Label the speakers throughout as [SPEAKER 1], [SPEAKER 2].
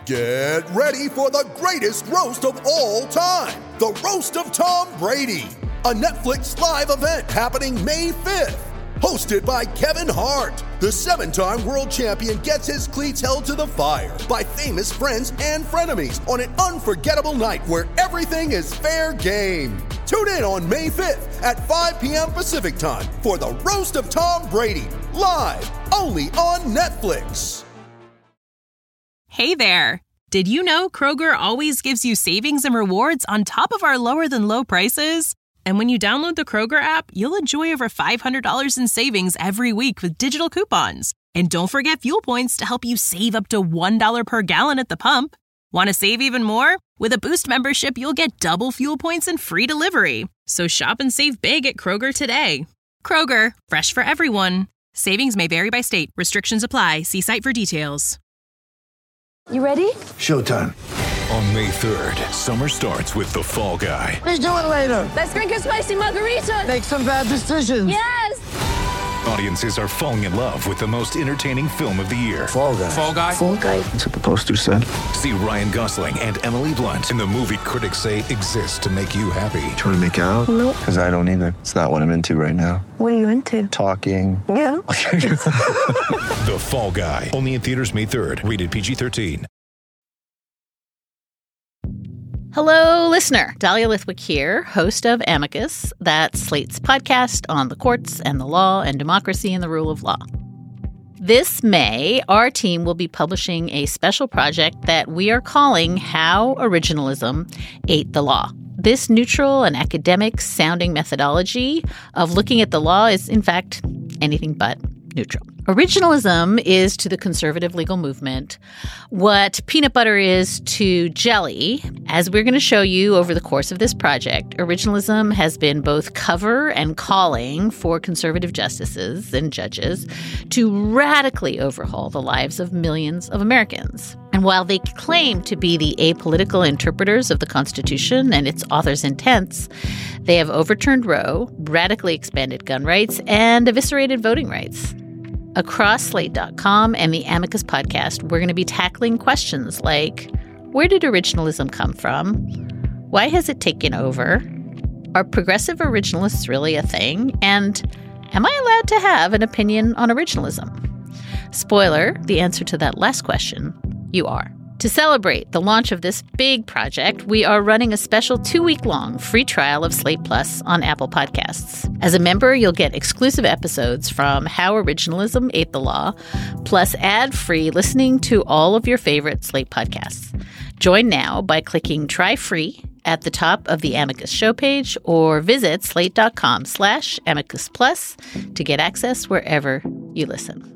[SPEAKER 1] Get ready for the greatest roast of all time, the Roast of Tom Brady, a Netflix live event happening May 5th. Hosted by Kevin Hart, the 7-time world champion gets his cleats held to the fire by famous friends and frenemies on an unforgettable night where everything is fair game. Tune in on May 5th at 5 p.m. Pacific time for the Roast of Tom Brady, live only on Netflix.
[SPEAKER 2] Hey there! Did you know Kroger always gives you savings and rewards on top of our lower-than-low prices? And when you download the Kroger app, you'll enjoy over $500 in savings every week with digital coupons. And don't forget fuel points to help you save up to $1 per gallon at the pump. Want to save even more? With a Boost membership, you'll get double fuel points and free delivery. So shop and save big at Kroger today. Kroger, fresh for everyone. Savings may vary by state. Restrictions apply. See site for details.
[SPEAKER 3] You ready?
[SPEAKER 4] Showtime.
[SPEAKER 5] On May 3rd, summer starts with The Fall Guy.
[SPEAKER 4] Let's do it later.
[SPEAKER 3] Let's drink a spicy margarita.
[SPEAKER 4] Make some bad decisions.
[SPEAKER 3] Yes!
[SPEAKER 5] Audiences are falling in love with the most entertaining film of the year.
[SPEAKER 4] Fall Guy.
[SPEAKER 5] Fall Guy?
[SPEAKER 3] Fall guy.
[SPEAKER 4] That's what the poster said.
[SPEAKER 5] See Ryan Gosling and Emily Blunt in the movie critics say exists to make you happy.
[SPEAKER 4] Trying to make it out?
[SPEAKER 3] Nope.
[SPEAKER 4] Because I don't either. It's not what I'm into right now.
[SPEAKER 3] What are you into?
[SPEAKER 4] Talking.
[SPEAKER 3] Yeah.
[SPEAKER 5] The Fall Guy. Only in theaters May 3rd. Rated PG-13.
[SPEAKER 6] Hello, listener. Dahlia Lithwick here, host of Amicus, that's Slate's podcast on the courts and the law and democracy and the rule of law. This May, our team will be publishing a special project that we are calling How Originalism Ate the Law. This neutral and academic-sounding methodology of looking at the law is, in fact, anything but neutral. Originalism is to the conservative legal movement what peanut butter is to jelly. As we're going to show you over the course of this project, originalism has been both cover and calling for conservative justices and judges to radically overhaul the lives of millions of Americans. And while they claim to be the apolitical interpreters of the Constitution and its author's intents, they have overturned Roe, radically expanded gun rights, and eviscerated voting rights. Across Slate.com and the Amicus podcast, we're going to be tackling questions like, where did originalism come from? Why has it taken over? Are progressive originalists really a thing? And am I allowed to have an opinion on originalism? Spoiler, the answer to that last question, you are. To celebrate the launch of this big project, we are running a special 2-week-long free trial of Slate Plus on Apple Podcasts. As a member, you'll get exclusive episodes from How Originalism Ate the Law, plus ad-free listening to all of your favorite Slate podcasts. Join now by clicking Try Free at the top of the Amicus show page or visit slate.com/Amicus Plus to get access wherever you listen.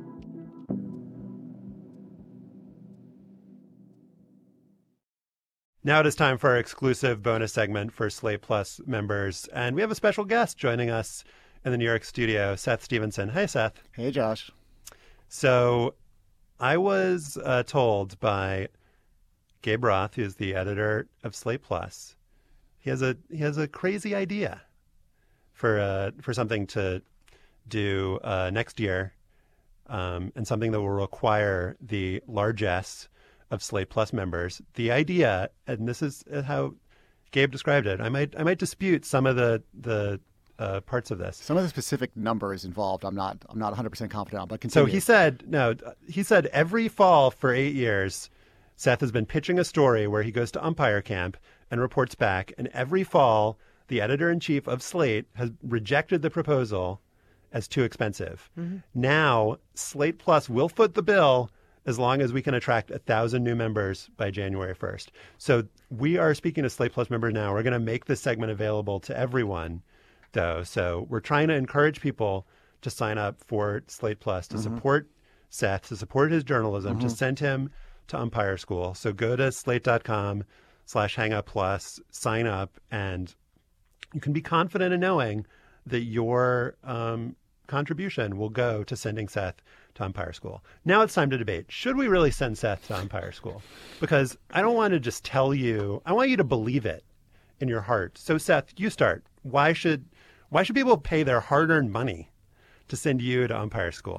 [SPEAKER 7] Now it is time for our exclusive bonus segment for Slate Plus members. And we have a special guest joining us in the New York studio, Seth Stevenson. Hey, Seth.
[SPEAKER 8] Hey, Josh.
[SPEAKER 7] So I was told by Gabe Roth, who's the editor of Slate Plus, he has a crazy idea for something to do next year, and something that will require the largesse of Slate Plus members. The idea, and this is how Gabe described it, I might dispute some of the parts of this.
[SPEAKER 8] Some of the specific numbers involved, I'm not 100% confident on, but
[SPEAKER 7] So
[SPEAKER 8] continue.
[SPEAKER 7] he said every fall for 8 years, Seth has been pitching a story where he goes to umpire camp and reports back, and every fall, the editor-in-chief of Slate has rejected the proposal as too expensive. Mm-hmm. Now, Slate Plus will foot the bill as long as we can attract 1,000 new members by January 1st. So we are speaking to Slate Plus members now. We're going to make this segment available to everyone, though. So we're trying to encourage people to sign up for Slate Plus, to support Seth, to support his journalism, to send him to umpire school. So go to slate.com/hangup+, sign up, and you can be confident in knowing that your contribution will go to sending Seth to umpire school. Now it's time to debate. Should we really send Seth to umpire school? Because I don't want to just tell you. I want you to believe it in your heart. So Seth, you start. Why should people pay their hard-earned money to send you to umpire school?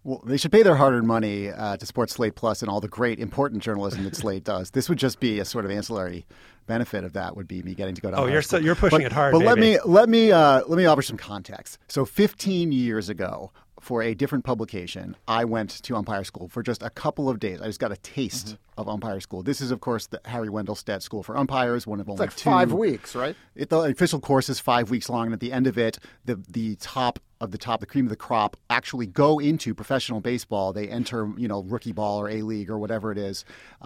[SPEAKER 8] Well, they should pay their hard-earned money to support Slate Plus and all the great, important journalism that Slate does. This would just be a sort of ancillary benefit of that. Would be me getting to go to.
[SPEAKER 7] Oh, you're pushing it hard.
[SPEAKER 8] But
[SPEAKER 7] baby.
[SPEAKER 8] let me offer some context. So 15 years ago, for a different publication, I went to umpire school for just a couple of days. I just got a taste of umpire school. This is, of course, the Harry Wendelstedt School for Umpires, one of only
[SPEAKER 9] It's like
[SPEAKER 8] two.
[SPEAKER 9] 5 weeks, right?
[SPEAKER 8] The official course is 5 weeks long, and at the end of it, the top of the top, the cream of the crop, actually go into professional baseball. They enter, rookie ball or A-League or whatever it is,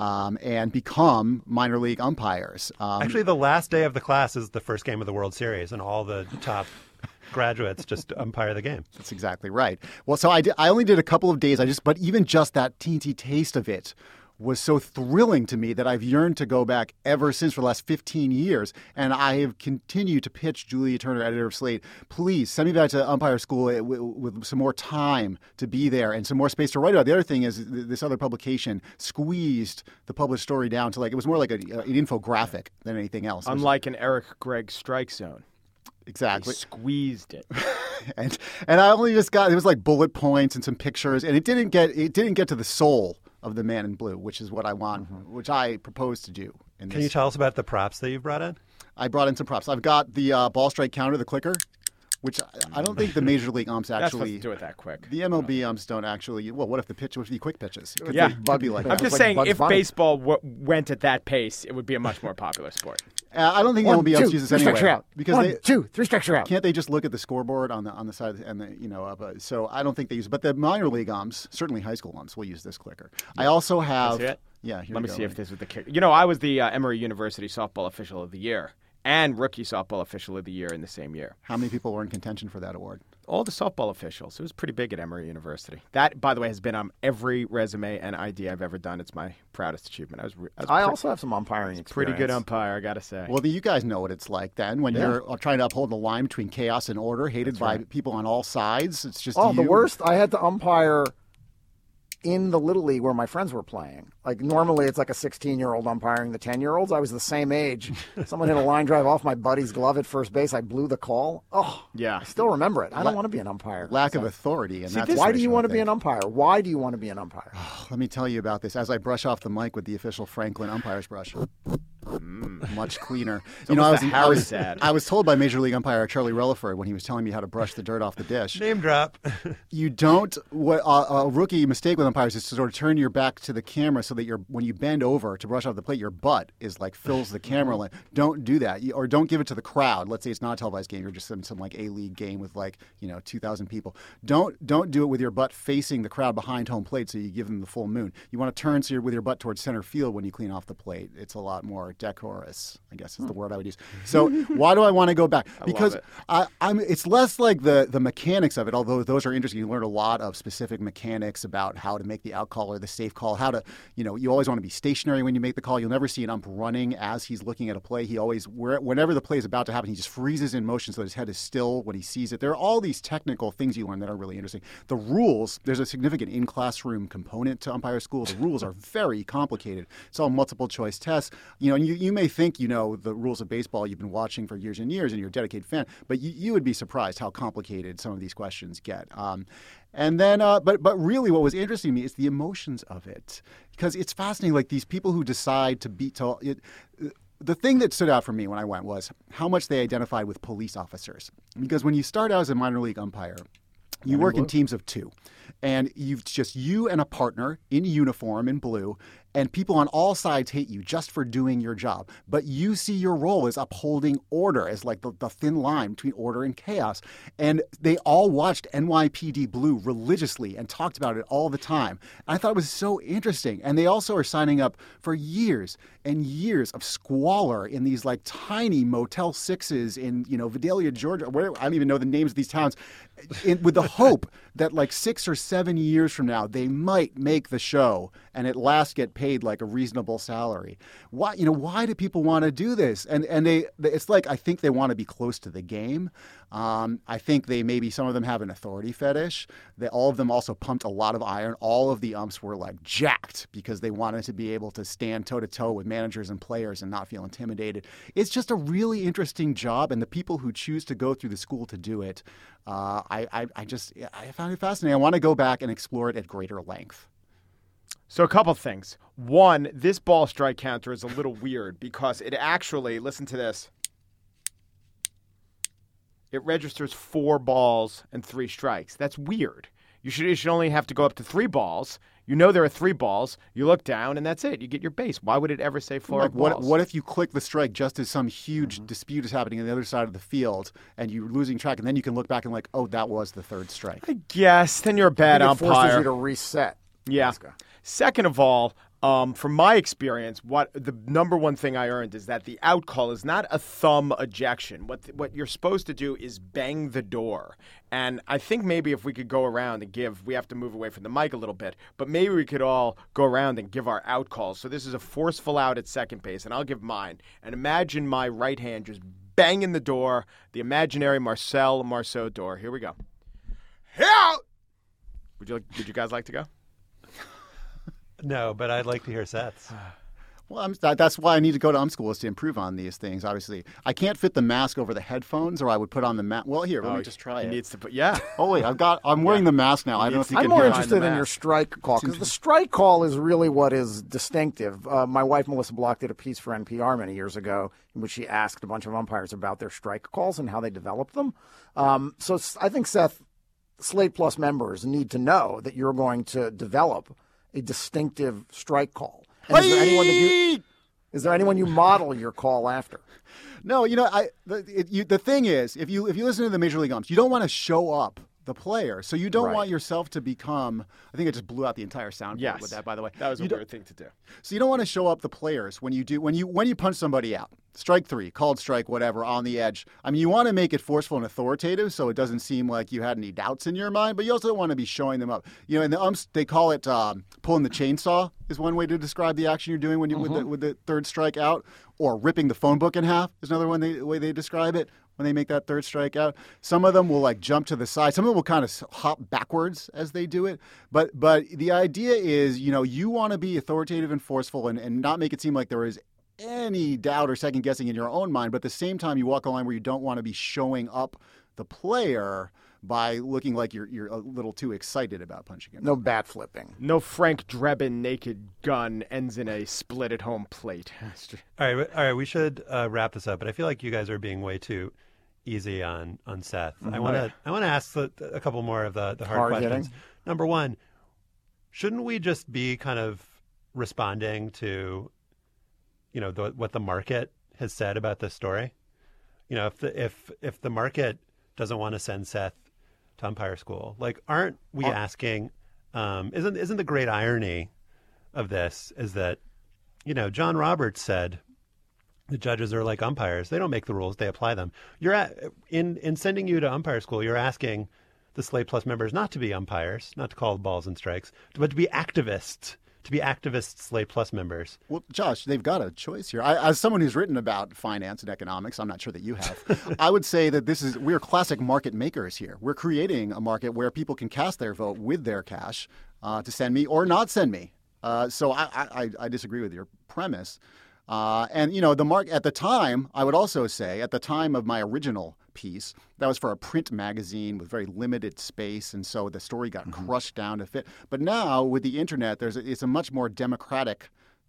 [SPEAKER 8] and become minor league umpires.
[SPEAKER 7] Actually, the last day of the class is the first game of the World Series, and all the top graduates just umpire the game.
[SPEAKER 8] That's exactly right. Well, so I only did a couple of days. But even just that teensy taste of it was so thrilling to me that I've yearned to go back ever since for the last 15 years. And I have continued to pitch Julia Turner, editor of Slate, please send me back to umpire school with some more time to be there and some more space to write about. The other thing is this other publication squeezed the published story down to it was more like an infographic than anything else.
[SPEAKER 10] Unlike an Eric Gregg strike zone.
[SPEAKER 8] Exactly.
[SPEAKER 10] They squeezed it.
[SPEAKER 8] and I only just got, it was like bullet points and some pictures, and it didn't get to the soul of the man in blue, which is what I want, which I propose to do.
[SPEAKER 7] Can you tell us about the props that you've brought in?
[SPEAKER 8] I brought in some props. I've got the ball strike counter, the clicker, which I don't think the Major League umps
[SPEAKER 10] That's
[SPEAKER 8] actually
[SPEAKER 10] supposed to do it that quick.
[SPEAKER 8] The MLB umps don't actually. Well, what if the quick pitches?
[SPEAKER 10] Yeah,
[SPEAKER 8] Buggy like that.
[SPEAKER 10] I'm just saying, if baseball went at that pace, it would be a much more popular sport.
[SPEAKER 8] I don't think the MLB umps use this anyway. Because
[SPEAKER 9] 1, 2, 3 strikes are out.
[SPEAKER 8] Can't they just look at the scoreboard on the side and so I don't think they use it. But the minor league umps, certainly high school umps, will use this clicker. I also have. Yeah.
[SPEAKER 10] Let me see if this is the kicker. I was the Emory University softball official of the year and rookie softball official of the year in the same year.
[SPEAKER 8] How many people were in contention for that award?
[SPEAKER 10] All the softball officials. It was pretty big at Emory University. That, by the way, has been on every resume and ID I've ever done. It's my proudest achievement.
[SPEAKER 9] I also have some umpiring experience.
[SPEAKER 10] Pretty good umpire, I got to say.
[SPEAKER 8] Well, you guys know what it's like then when you're trying to uphold the line between chaos and order, hated by people on all sides. It's just
[SPEAKER 9] the worst. I had to umpire in the Little League where my friends were playing. Like normally it's like a 16-year-old umpiring the 10-year-olds. I was the same age. Someone hit a line drive off my buddy's glove at first base. I blew the call. Oh,
[SPEAKER 10] yeah.
[SPEAKER 9] I still remember it. I don't want to be an umpire.
[SPEAKER 8] Lack of authority. And that's
[SPEAKER 9] why do you want to be an umpire? Why do you want to be an umpire?
[SPEAKER 8] Let me tell you about this as I brush off the mic with the official Franklin umpire's brush. Much cleaner. I was told by Major League umpire Charlie Relaford when he was telling me how to brush the dirt off the dish.
[SPEAKER 7] Name drop.
[SPEAKER 8] You don't. What a rookie mistake with umpires is to sort of turn your back to the camera so that when you bend over to brush off the plate, your butt is like fills the camera line. Don't do that, or don't give it to the crowd. Let's say it's not a televised game; you're just in some like A-League game with 2,000 people. Don't do it with your butt facing the crowd behind home plate, so you give them the full moon. You want to turn with your butt towards center field when you clean off the plate. It's a lot more decorous, I guess is the word I would use. So why do I want to go back? Because it's less like the mechanics of it, although those are interesting. You learn a lot of specific mechanics about how to make the out call or the safe call, how to, you always want to be stationary when you make the call. You'll never see an ump running as he's looking at a play. He always, whenever the play is about to happen, he just freezes in motion so his head is still when he sees it. There are all these technical things you learn that are really interesting. The rules, there's a significant in-classroom component to umpire school. The rules are very complicated. It's all multiple choice tests. You may think you know the rules of baseball, you've been watching for years and years and you're a dedicated fan, but you would be surprised how complicated some of these questions get. And then, but really what was interesting to me is the emotions of it, because it's fascinating. Like these people who decide to beat the thing that stood out for me when I went was how much they identified with police officers. Because when you start out as a minor league umpire, you work in teams of two, and you've just you and a partner in uniform in blue, and people on all sides hate you just for doing your job. But you see your role as upholding order, as like the thin line between order and chaos. And they all watched NYPD Blue religiously and talked about it all the time. I thought it was so interesting. And they also are signing up for years and years of squalor in these like tiny Motel 6s in, Vidalia, Georgia, whatever. I don't even know the names of these towns, with the hope that like 6 or 7 years from now, they might make the show and at last get paid like a reasonable salary. Why do people want to do this? And it's like, I think they want to be close to the game. I think maybe some of them have an authority fetish. All of them also pumped a lot of iron. All of the umps were like jacked because they wanted to be able to stand toe to toe with managers and players and not feel intimidated. It's just a really interesting job. And the people who choose to go through the school to do it, I found it fascinating. I want to go back and explore it at greater length.
[SPEAKER 10] So a couple things. One, this ball strike counter is a little weird because it actually, listen to this, it registers 4 balls and 3 strikes. That's weird. You should only have to go up to 3 balls. You know there are 3 balls. You look down, and that's it. You get your base. Why would it ever say 4 balls?
[SPEAKER 8] What if you click the strike just as some huge dispute is happening on the other side of the field, and you're losing track, and then you can look back and like, oh, that was the 3rd strike.
[SPEAKER 10] I guess. Then you're a bad umpire.
[SPEAKER 9] It forces you to reset.
[SPEAKER 10] Yeah. Second of all, from my experience, what the number one thing I earned is that the out call is not a thumb ejection. What you're supposed to do is bang the door. And I think maybe if we could go around and we have to move away from the mic a little bit, but maybe we could all go around and give our out calls. So this is a forceful out at second base, and I'll give mine. And imagine my right hand just banging the door, the imaginary Marcel Marceau door. Here we go. Out! Would you guys like to go?
[SPEAKER 7] No, but I'd like to hear Seth's.
[SPEAKER 8] Well, that's why I need to go to school is to improve on these things. Obviously, I can't fit the mask over the headphones, or I would put on the mask. Well, here, let me just try it.
[SPEAKER 10] He needs to put. Yeah.
[SPEAKER 8] Oh wait, I'm wearing the mask now. I don't know if you can
[SPEAKER 9] I'm more interested in your strike call because the strike call is really what is distinctive. My wife Melissa Block did a piece for NPR many years ago in which she asked a bunch of umpires about their strike calls and how they developed them. So I think Seth, Slate Plus members need to know that you're going to develop a distinctive strike call. And is there anyone you model your call after?
[SPEAKER 8] No, the thing is, if you listen to the Major League umps, you don't want to show up the player, so you don't want yourself to become. I think I just blew out the entire soundboard with that. By the way,
[SPEAKER 10] that was a weird thing to do.
[SPEAKER 8] So you don't want to show up the players when you punch somebody out. Strike 3, called strike, whatever, on the edge. I mean, you want to make it forceful and authoritative so it doesn't seem like you had any doubts in your mind, but you also don't want to be showing them up. And the umps, they call it pulling the chainsaw is one way to describe the action you're doing when you with the 3rd strike out, or ripping the phone book in half is another way they describe it when they make that 3rd strike out. Some of them will jump to the side. Some of them will kind of hop backwards as they do it. But the idea is, you want to be authoritative and forceful and not make it seem like there is any doubt or second guessing in your own mind, but at the same time you walk a line where you don't want to be showing up the player by looking like you're a little too excited about punching him.
[SPEAKER 9] No bat flipping.
[SPEAKER 10] No Frank Drebin naked gun ends in a split at home plate.
[SPEAKER 7] All right, we should wrap this up, but I feel like you guys are being way too easy on Seth. I want to ask a couple more of the hard questions.
[SPEAKER 9] Hitting.
[SPEAKER 7] Number one, shouldn't we just be kind of responding to what the market has said about this story? If the market doesn't want to send Seth to umpire school, aren't we asking? Isn't the great irony of this is that John Roberts said the judges are like umpires; they don't make the rules, they apply them. In sending you to umpire school, you're asking the Slate Plus members not to be umpires, not to call balls and strikes, but to be activists. To be activist Slate Plus members.
[SPEAKER 8] Well, Josh, they've got a choice here. As someone who's written about finance and economics, I'm not sure that you have, I would say that we're classic market makers here. We're creating a market where people can cast their vote with their cash to send me or not send me. So I disagree with your premise. And the market at the time, I would also say at the time of my original piece, that was for a print magazine with very limited space, and so the story got crushed down to fit. But now with the internet, it's a much more democratic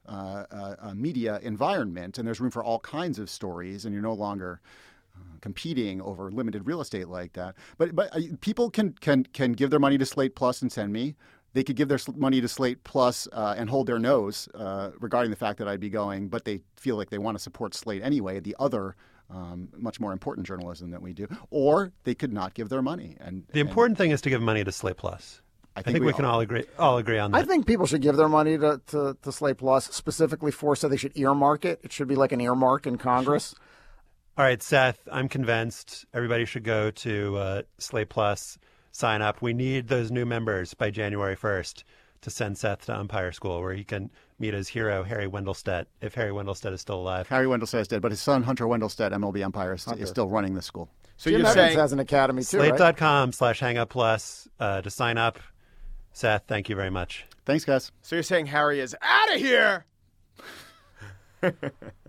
[SPEAKER 8] media environment, and there's room for all kinds of stories, and you're no longer competing over limited real estate like that. But people can give their money to Slate Plus and send me. They could give their money to Slate Plus and hold their nose regarding the fact that I'd be going, but they feel like they want to support Slate anyway, the other much more important journalism that we do. Or they could not give their money. And
[SPEAKER 7] the important thing is to give money to Slate Plus. I think we can all agree on that.
[SPEAKER 9] I think people should give their money to Slate Plus, specifically so they should earmark it. It should be like an earmark in Congress.
[SPEAKER 7] All right, Seth, I'm convinced everybody should go to Slate Plus, sign up. We need those new members by January 1st to send Seth to umpire school, where he can meet his hero, Harry Wendelstedt, if Harry Wendelstedt is still alive.
[SPEAKER 8] Harry Wendelstedt is dead, but his son, Hunter Wendelstedt, MLB umpire, is still running the school.
[SPEAKER 9] So Jim Evans has an academy too, right?
[SPEAKER 7] Slate.com/hangup+ to sign up. Seth, thank you very much.
[SPEAKER 8] Thanks, guys.
[SPEAKER 10] So you're saying Harry is out of here?